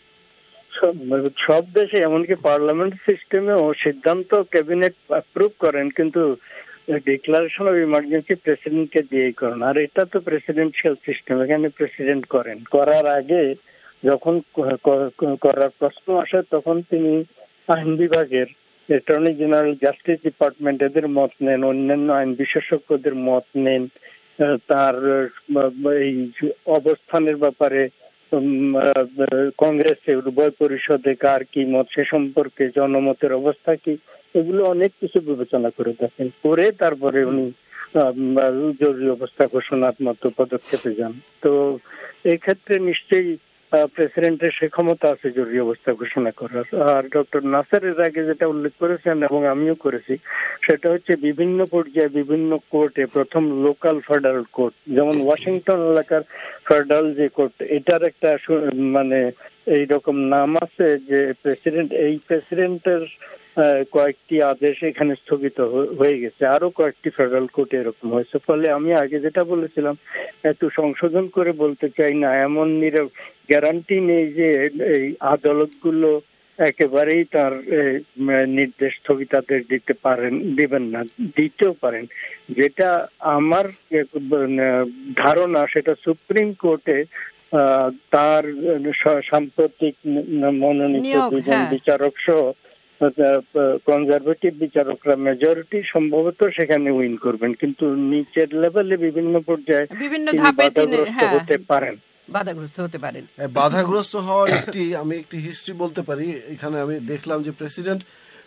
সব দেশে এমনকি পার্লামেন্ট সিস্টেমেও সিদ্ধান্ত ক্যাবিনেট অ্যাপ্রুভ করেন, কিন্তু ডিক্লারেশন অফ ইমার্জেন্সি প্রেসিডেন্টকে দিয়েই করেন। আর এটা তো প্রেসিডেন্সিয়াল সিস্টেম, এখানে প্রেসিডেন্ট করেন। করার আগে যখন করার প্রশ্ন আসে তখন তিনি আইন বিভাগের অ্যাটর্নি জেনারেল, জাস্টিস ডিপার্টমেন্ট এদের মত নেন, অন্যান্য আইন বিশেষজ্ঞদের মত নেন, তার এই অবস্থানের ব্যাপারে কংগ্রেসে উভয় পরিষদে কার কি মত সে সম্পর্কে জনমতের অবস্থা কি, এগুলো অনেক কিছু বিবেচনা করে দেখেন, করে তারপরে উনি জরুরি অবস্থা ঘোষণার মতো পদক্ষেপে যান। তো এই ক্ষেত্রে নিশ্চয়ই প্রেসিডেন্টের সে ক্ষমতা আছে জরুরি অবস্থা ঘোষণা করার। আর ডক্টর নাসার এর আগে যেটা উল্লেখ করেছেন এবং আমিও করেছি, সেটা হচ্ছে বিভিন্ন পর্যায়ে বিভিন্ন কোর্টে, প্রথম লোকাল ফেডারেল কোর্ট, যেমন ওয়াশিংটন এলাকার ফেডারেল যে কোর্ট, এটার একটা মানে এইরকম নাম আছে যে প্রেসিডেন্ট, এই প্রেসিডেন্টের কয়েকটি আদেশ এখানে স্থগিত হয়ে গেছে, আরো কয়েকটি ফেডারেল কোর্টে এরকম হয়েছে। ফলে আমি আগে যেটা বলেছিলাম একটু সংশোধন করে বলতে চাই, না এমন নিরব গ্যারান্টি নেই যে এই আদালতগুলো একেবারেই তার নির্দেশ স্থগিতাদেশ দিতে পারেন, দিবেন না, দিতেও পারেন। যেটা আমার ধারণা সেটা সুপ্রিম কোর্টে তার সাম্প্রতিক মনোনীত দুজন বিচারক সহ কনজারভেটিভ বিচারকরা মেজরিটি সম্ভবত সেখানে উইন করবেন, কিন্তু নিচের লেভেলে বিভিন্ন পর্যায়ে বিভিন্ন ধাপে হতে পারেন, বাধাগ্রস্ত হতে পারেন। বাধাগ্রস্ত হওয়ার একটি আমি একটি হিস্ট্রি বলতে পারি। এখানে আমি দেখলাম যে প্রেসিডেন্ট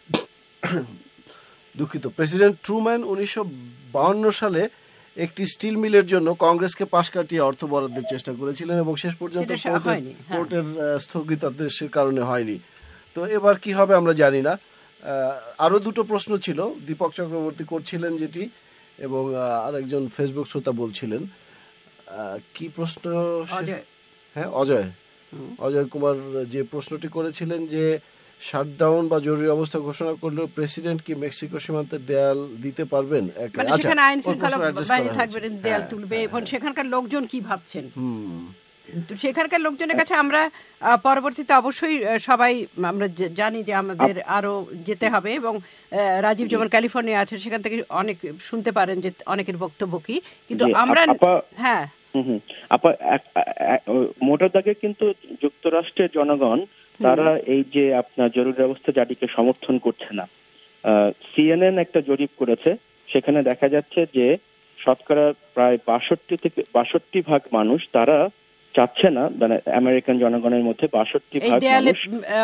দুঃখিত প্রেসিডেন্ট ট্রুম্যান উনিশশো বাউন্ন সালে একটি স্টিল মিলের জন্য কংগ্রেসকে পাশ কাটিয়ে অর্থ বরাদ্দের চেষ্টা করেছিলেন এবং শেষ পর্যন্ত কোর্টের স্থগিতাদেশের কারণে হয়নি। তো এবার কি হবে আমরা জানি না। আরো দুটো প্রশ্ন ছিল, দীপক চক্রবর্তী করছিলেন যেটি, এবং আরেকজন ফেসবুক শ্রোতা বলছিলেন কি প্রশ্ন, হ্যাঁ অজয় অজয় কুমার যে প্রশ্নটি করেছিলেন যে শাটডাউন বা জরুরি অবস্থা ঘোষণা করলেও প্রেসিডেন্ট কি মেক্সিকো সীমান্তে দেয়াল দিতে পারবেন? সেখানে আইন শৃঙ্খলা বাহিনী থাকবে, দেয়াল তুলবে, এবং সেখানকার লোকজন কি ভাবছেন। তো সেখানকার লোকজনের কাছে আমরা পরবর্তীতে অবশ্যই সবাই আমরা জানি যে আমাদের আরো যেতে হবে, এবং রাজীব যেমন ক্যালিফোর্নিয়া আছে সেখান থেকে অনেক শুনতে পারেন যে অনেকের বক্তব্য কি, কিন্তু আমরা হ্যাঁ আপা মোটা দাগে কিন্তু যুক্তরাষ্ট্রের জনগণ তারা এই যে আপনার জরুরি অবস্থা জারিকে সমর্থন করছে না। সিএনএন একটা জরিপ করেছে, সেখানে দেখা যাচ্ছে যে শতকরা প্রায় বাষট্টি থেকে বাষট্টি ভাগ মানুষ তারা চাচ্ছে না, মানে আমেরিকান জনগণের মধ্যে বাষট্টি ভাগ মানুষ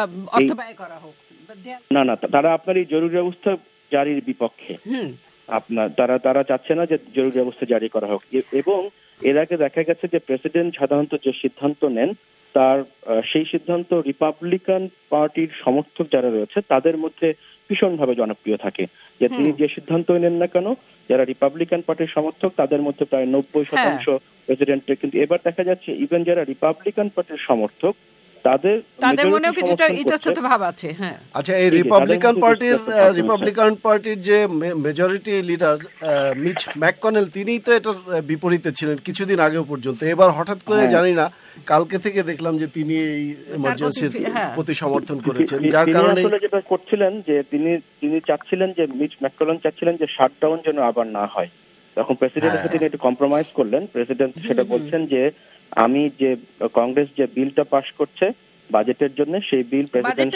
না না তারা আপনার এই জরুরি অবস্থা জারির বিপক্ষে। আপনার তারা তারা চাচ্ছে না যে জরুরি অবস্থা জারি করা হোক, এবং এর আগে দেখা গেছে যে প্রেসিডেন্ট সাধারণত যে সিদ্ধান্ত নেন তার সেই সিদ্ধান্ত রিপাবলিকান পার্টির সমর্থক যারা রয়েছে তাদের মধ্যে ভীষণভাবে জনপ্রিয় থাকে, যে তিনি যে সিদ্ধান্ত নেন না কেন যারা রিপাবলিকান পার্টির সমর্থক তাদের মধ্যে প্রায় নব্বই শতাংশ প্রেসিডেন্টের। কিন্তু এবার দেখা যাচ্ছে ইভেন যারা রিপাবলিকান পার্টির সমর্থক তাদের তাদের মনেও কিছুটা ইতস্তত ভাব আছে। হ্যাঁ, আচ্ছা, এই রিপাবলিকান পার্টির রিপাবলিকান পার্টির যে মেজরিটি লিডার মিচ ম্যাককনেল তিনি তো এটার বিপরীতে ছিলেন কিছুদিন আগেও পর্যন্ত। এবার হঠাৎ করে জানি না কালকে থেকে দেখলাম যে তিনি এই এমার্জেন্সির প্রতি সমর্থন করেছেন, যার কারণে যেটা করছিলেন যে তিনি তিনি চাচ্ছিলেন যে মিচ ম্যাককনেল চাচ্ছিলেন যে শাটডাউন যেন আবার না হয়। তখন প্রেসিডেন্টের সাথে তিনি একটু কম্প্রোমাইজ করলেন। প্রেসিডেন্ট সেটা বলছেন যে আমি যে কংগ্রেস যে বিলটা পাশ করছে বাজেটের জন্য সেই বিল প্রেসিডেন্ট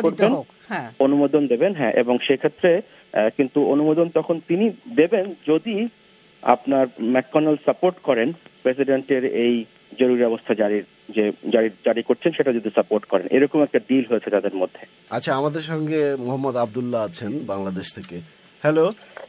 অনুমোদন দেবেন। হ্যাঁ, এবং সেক্ষেত্রে কিন্তু অনুমোদন তখন তিনি দেবেন যদি আপনার ম্যাককনেল সাপোর্ট করেন প্রেসিডেন্টের এই জরুরি অবস্থা জারির যে জারি জারি করছেন সেটা যদি সাপোর্ট করেন, এরকম একটা ডিল হয়েছে তাদের মধ্যে। আচ্ছা, আমাদের সঙ্গে মোহাম্মদ আব্দুল্লাহ আছেন বাংলাদেশ থেকে। হ্যালো,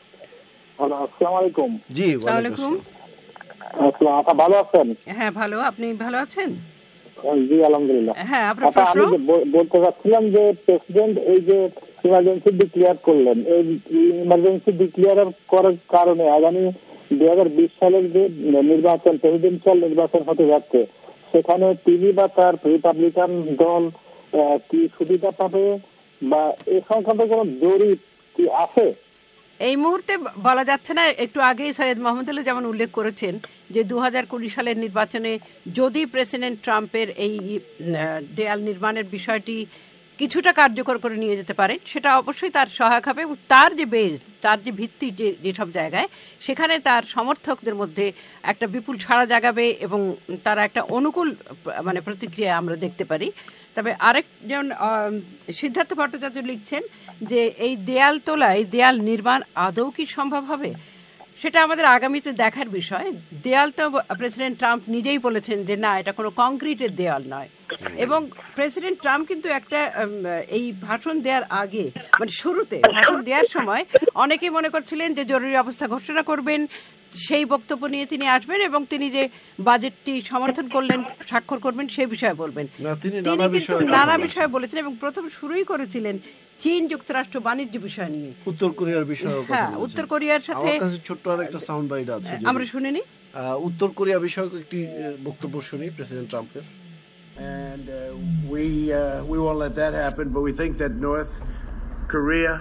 আসসালামু আলাইকুম। জি, ওয়ালাইকুম আসসালাম। আপনি ভালো আছেন? হ্যাঁ ভালো, আপনি ভালো আছেন? জি আলহামদুলিল্লাহ। হ্যাঁ, আপনার প্রশ্ন? আমি বলতে চাচ্ছিলাম যে প্রেসিডেন্ট এই যে ইমার্জেন্সি ডিক্লেয়ার করলেন, এই ইমার্জেন্সি ডিক্লেয়ার করার কারণে আগামী দুই হাজার বিশ সালের যে নির্বাচন প্রেসিডেন্সিয়াল নির্বাচন হতে যাচ্ছে সেখানে তিনি বা তার রিপাবলিকান দল কি সুবিধা পাবে, বা এ সংক্রান্ত কোন জরিপ কি আছে? এই মুহূর্তে বলা যাচ্ছে না। একটু আগেই সৈয়দ মোহাম্মদুল্লাহ যেমন উল্লেখ করেছেন যে দু হাজার কুড়ি সালের নির্বাচনে যদি প্রেসিডেন্ট ট্রাম্পের এই দেয়াল নির্মাণের বিষয়টি কিছুটা কার্যকর করে নিয়ে যেতে পারেন সেটা অবশ্যই তার সহায়ক হবে। তার যে বেজ, তার যে ভিত্তি যে যেসব জায়গায় সেখানে তার সমর্থকদের মধ্যে একটা বিপুল সাড়া জাগাবে এবং তারা একটা অনুকূল মানে প্রতিক্রিয়া আমরা দেখতে পারি। তবে আরেকজন সিদ্ধার্থ ভট্টাচার্য লিখছেন যে এই দেয়াল তোলা, এই দেয়াল নির্মাণ আদৌ কি সম্ভব হবে সেটা আমাদের আগামীতে দেখার বিষয়। দেয়াল তো প্রেসিডেন্ট ট্রাম্প নিজেই বলেছেন যে না, এটা কোনো কংক্রিটের দেয়াল নয়। এবং প্রেসিডেন্ট ট্রাম্প কিন্তু একটা এই ভাষণ দেওয়ার আগে মানে শুরুতে ভাষণ দেওয়ার সময় অনেকেই মনে করছিলেন যে জরুরি অবস্থা ঘোষণা করবেন, সেই বক্তব্য নিয়ে তিনি আসবেন এবং তিনি যে বাজেটটি সমর্থন করলেন, স্বাক্ষর করবেন সেই বিষয়ে বলবেন। তিনি কিন্তু নানা বিষয়ে বলেছেন এবং প্রথম শুরুই করেছিলেন চীন যুক্তরাষ্ট্র বাণিজ্য বিষয় নিয়ে, উত্তর কোরিয়ার বিষয়ে। হ্যাঁ, উত্তর কোরিয়ার সাথে ছোট্ট আরেকটা সাউন্ড বাইট আছে, আমরা শুনিনি। উত্তর কোরিয়া বিষয়ক একটি বক্তব্য শুনি প্রেসিডেন্ট ট্রাম্পের। And uh, we uh, we won't let that happen, but we think that North Korea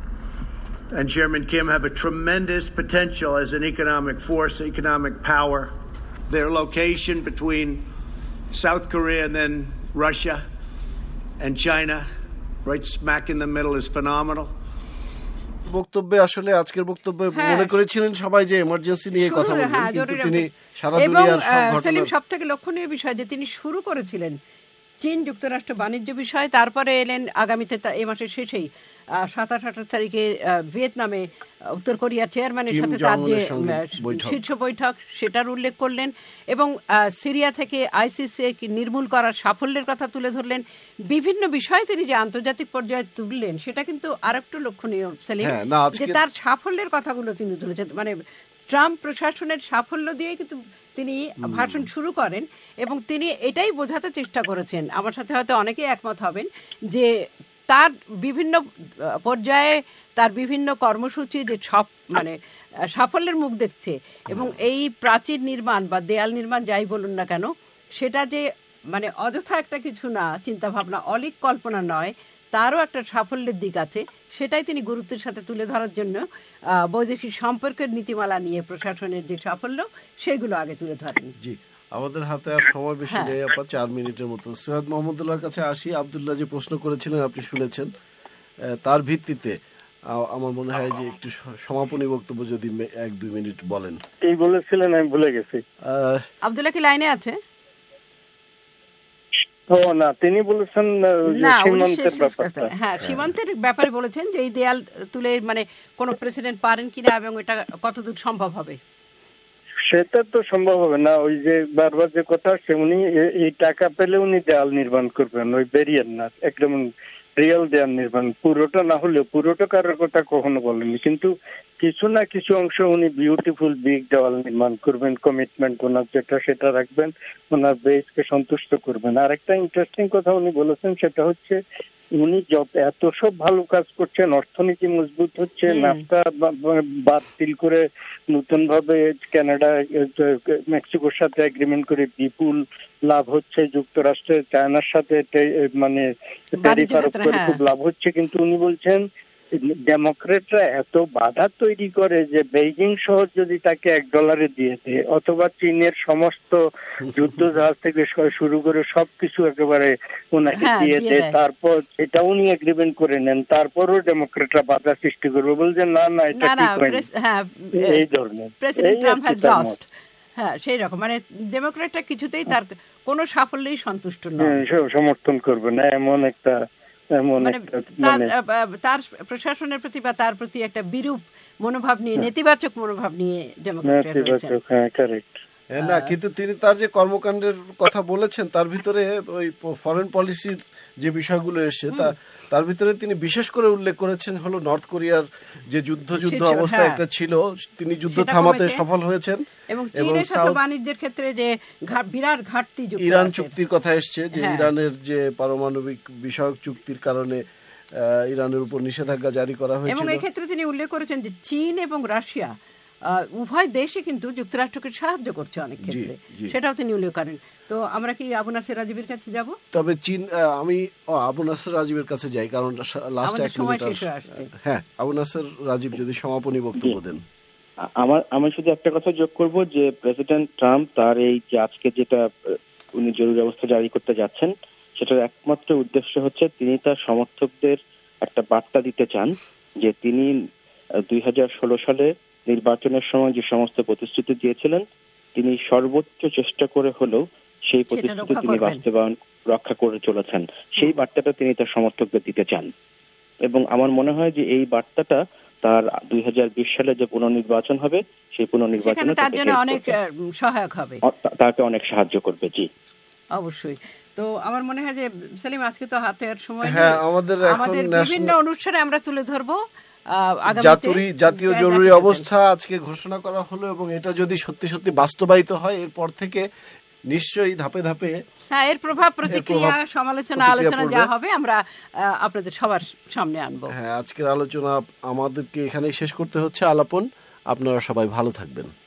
and Chairman Kim have a tremendous potential as an economic force, economic power. Their location between South Korea and then Russia and China, right smack in the middle, is phenomenal. বক্তব্যে আসলে আজকের বক্তব্যে মনে করেছিলেন সবাই যে emergency নিয়ে কথা বলবেন, কিন্তু তিনি সারা দুনিয়ার সব ঘটনা। সবথেকে লক্ষণীয় বিষয় যে তিনি শুরু করেছিলেন চীন যুক্তরাষ্ট্র বাণিজ্য বিষয়, তারপরে এলেন আগামীতে এই মাসের শেষেই সাতাশ আঠাশ তারিখে ভিয়েতনামে উত্তর কোরিয়ার চেয়ারম্যানের সাথে তার যে শীর্ষ বৈঠক সেটার উল্লেখ করলেন এবং সিরিয়া থেকে আইসিসি নির্মূল করার সাফল্যের কথা তুলে ধরলেন। বিভিন্ন বিষয় তিনি যে আন্তর্জাতিক পর্যায়ে তুললেন সেটা কিন্তু আরেকটু লক্ষণীয় সেলিম, যে তার সাফল্যের কথাগুলো তিনি তুলেছেন। মানে ট্রাম্প প্রশাসনের সাফল্য দিয়ে কিন্তু তিনি ভাষণ শুরু করেন এবং তিনি এটাই বোঝাতে চেষ্টা করেছেন, আমার সাথে হয়তো অনেকেই একমত হবেন, যে তার বিভিন্ন পর্যায়ে তার বিভিন্ন কর্মসূচি যে সব মানে সাফল্যের মুখ দেখছে, এবং এই প্রাচীর নির্মাণ বা দেয়াল নির্মাণ যাই বলুন না কেন, সেটা যে মানে অযথা একটা কিছু না, চিন্তা ভাবনা অলিক কল্পনা নয়, তারও একটা সাফল্যের দিক আছে। সেটাই তিনি গুরুত্বের সাথে তুলে ধরার জন্য বৈদেশিক সম্পর্কের নীতিমালা নিয়ে প্রশাসনের যে সাফল্য সেগুলো আগে তুলে ধরেন। জি, আমাদের হাতে আর সময় বেশি নেই আপা, চার মিনিটের মতো। সৈয়দ মোহাম্মদুল্লাহর কাছে আসি। আব্দুল্লাহ যে প্রশ্ন করেছিলেন আপনি শুনেছেন, তার ভিত্তিতে আমার মনে হয় যে একটু সমাপনী বক্তব্য যদি এক দুই মিনিট বলেন। এই বলেছিলেন, আমি ভুলে গেছি। আব্দুল্লাহ কি লাইনে আছে? ও না, তিনি বলেছেন সীমান্তের ব্যাপারটা। হ্যাঁ, সীমান্তের ব্যাপারে বলেছেন যে এই দেয়াল তুলে মানে কোন প্রেসিডেন্ট পারেন কিনা এবং এটা কতদূর সম্ভব হবে। সেটা তো সম্ভব হবে না। ওই যে বারবার যে কথা, সে উনি এই টাকা পেলে উনি দেয়াল নির্মাণ করবেন, ওই ব্যারিয়ার না, একদম রিয়েল দেয়াল নির্মাণ। পুরোটা না হলেও, পুরোটা কারোর কথা কখনো বলেননি, কিন্তু কিছু না কিছু অংশ উনি বিউটিফুল বিগ দেওয়াল নির্মাণ করবেন। কমিটমেন্ট ওনার যেটা সেটা রাখবেন, ওনার বেসকে সন্তুষ্ট করবেন। আর একটা ইন্টারেস্টিং কথা উনি বলেছেন, সেটা হচ্ছে উনি যত এত সব ভালো কাজ করছেন, অর্থনীতি মজবুত হচ্ছে, নাফতা বাতিল করে নতুন ভাবে কানাডা মেক্সিকোর সাথে এগ্রিমেন্ট করে বিপুল লাভ হচ্ছে, যুক্তরাষ্ট্রের চায়নার সাথে মানে ট্যারিফ আরোপ করে খুব লাভ হচ্ছে, কিন্তু উনি বলছেন ডেমোক্রেটরা এত বাধা তৈরি করে যে বেইজিং শহর যদি তাকে এক ডলারে দিয়ে দেয়, অথবা চীনের সমস্ত যুদ্ধ জাহাজ থেকে শুরু করে সবকিছু একেবারে ওনাকে দিয়ে দেয়, তারপর এটা উনি এগ্রিমেন্ট করে নেন, তারপরও ডেমোক্রেটরা বাধা সৃষ্টি করবে, বলছেন না না এটা ঠিক হয়নি, এই ধরনের। হ্যাঁ, সেই রকম মানে ডেমোক্রেটরা কিছুতেই তার কোন সাফল্যেই সন্তুষ্ট নয়, সমর্থন করবে না, এমন একটা তার প্রশাসনের প্রতি বা তার প্রতি একটা বিরূপ মনোভাব নিয়ে, নেতিবাচক মনোভাব নিয়ে না। কিন্তু তিনি তার যে কর্মকাণ্ডের কথা বলেছেন, তার ভিতরে ওই ফরেন পলিসির যে বিষয়গুলো এসছে তার ভিতরে তিনি বিশেষ করে উল্লেখ করেছেন হলো নর্থ কোরিয়ার যে যুদ্ধ যুদ্ধ অবস্থা একটা ছিল, তিনি যুদ্ধ থামাতে সফল হয়েছেন, এবং চীনের সাথে বাণিজ্যের ক্ষেত্রে যে বিরাট ঘাটতি, ইরান চুক্তির কথা এসছে, যে ইরানের যে পারমাণবিক বিষয়ক চুক্তির কারণে ইরানের উপর নিষেধাজ্ঞা জারি করা হয়েছিল। এবং এই ক্ষেত্রে তিনি উল্লেখ করেছেন যে চীন এবং রাশিয়া উভয় দেশে কিন্তু যুক্তরাষ্ট্রকে সাহায্য করছে অনেক ক্ষেত্রে, সেটাও তিনি উল্লেখ করেন। তো আমরা কি আবু নাসের রাজীবের কাছে যাব? তবে চীন, আমি আবু নাসের রাজীবের কাছে যাই, কারণ লাস্ট এক মিনিট আসছে। হ্যাঁ, আবু নাসের রাজীব যদি সমাপনী বক্তব্য দেন। আমার আমি শুধু একটা কথা যোগ করব যে প্রেসিডেন্ট ট্রাম্প তার এই যে আজকে যেটা উনি জরুরি অবস্থা জারি করতে যাচ্ছেন, সেটার একমাত্র উদ্দেশ্য হচ্ছে তিনি তার সমর্থকদের একটা বার্তা দিতে চান যে তিনি দুই হাজার ষোলো সালে নির্বাচনের সময় যে সমস্ত প্রতিশ্রুতি দিয়েছিলেন, তিনি সর্বোচ্চ চেষ্টা করে হলেও সেই প্রতিশ্রুতি তিনি বাস্তবায়ন রক্ষা করে চলেছেন। সেই বার্তাটা তিনি তার সমর্থকদের দিতে চান, এবং আমার মনে হয় যে এই বার্তাটা তার দুই হাজার বিশ সালে যে পুনর্নির্বাচন হবে, সেই পুনর্নির্বাচনে তার জন্য অনেক সহায়ক হবে, তাকে অনেক সাহায্য করবে। জি, অবশ্যই। তো আমার মনে হয় যে সেলিম, আজকে তো হাতে আর সময় নেই, হ্যাঁ, আমাদের আমাদের বিভিন্ন অনুষ্ঠানে আমরা তুলে ধরবো জাতীয় জরুরি অবস্থা আজকে ঘোষণা করা হলো, এবং এটা যদি সত্যি সত্যি বাস্তবায়িত হয়, এরপর থেকে নিশ্চয়ই ধাপে ধাপে হ্যাঁ এর প্রভাব প্রতিক্রিয়া, সমালোচনা, আলোচনা যা হবে আমরা আপনাদের সবার সামনে আনবো। হ্যাঁ, আজকের আলোচনা আমাদেরকে এখানেই শেষ করতে হচ্ছে। আলাপন, আপনারা সবাই ভালো থাকবেন।